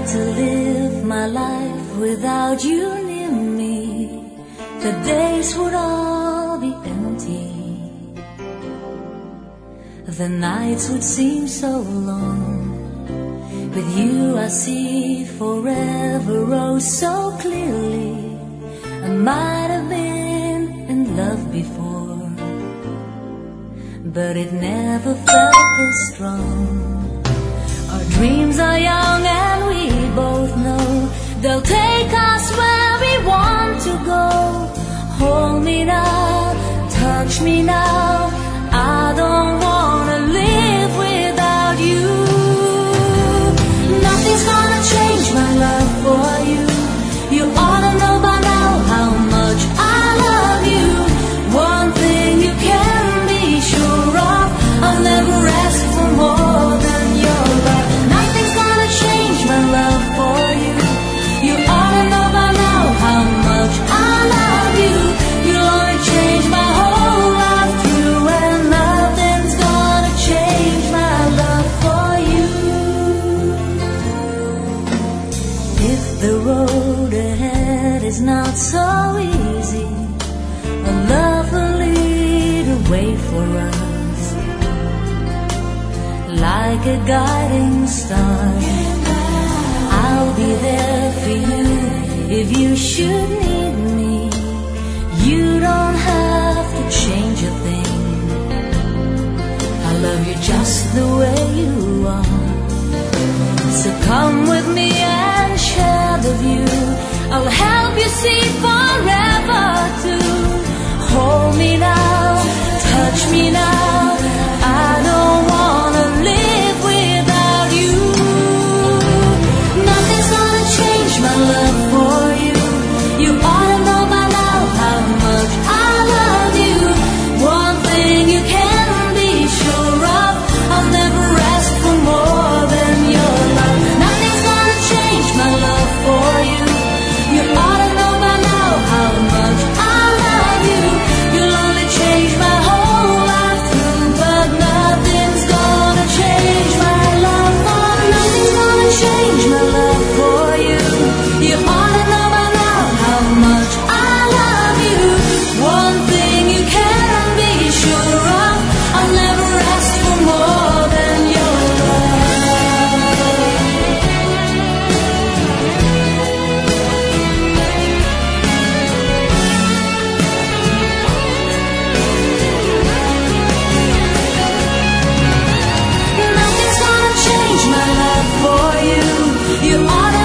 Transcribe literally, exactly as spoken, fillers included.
to live my life without you near me, the days would all be empty. The nights would seem so long. With you I see forever oh so clearly. I might have been in love before, but it never felt this strong. Our dreams are young and we both know they'll take us where we want to go. Hold me now, touch me now, I don't wanna live without you. Nothing's gonna change my love for you. You ought to know by now how much I love you. One thing you can be sure of, I'll never ask for more than your love. Nothing's gonna change my love for you. You ought to know by now how much I love you. You'll only change my whole life through, and nothing's gonna change my love for you. If the road ahead is not so easy, a love will lead a way for us, like a guiding star. I'll be there for you if you should need me. You don't have to change a thing. I love you just the way you are. So come with me and share the view. I'll help you see forever too. Hold me now, touch me now, I don't wanna live without you. Nothing's gonna change my love for you. You ought to know by now how much I love you. One thing you can be sure of, I'll never ask for more than your love. Nothing's gonna change my love for you. You ought to know by now how much I love you. You'll only change my whole life through, but nothing's gonna change my love for you. Nothing's gonna change my love for you. You ought to know by now how much I love you. One thing you can be sure of, I'll never ask for more than your love. Nothing's gonna change my love for you. You ought to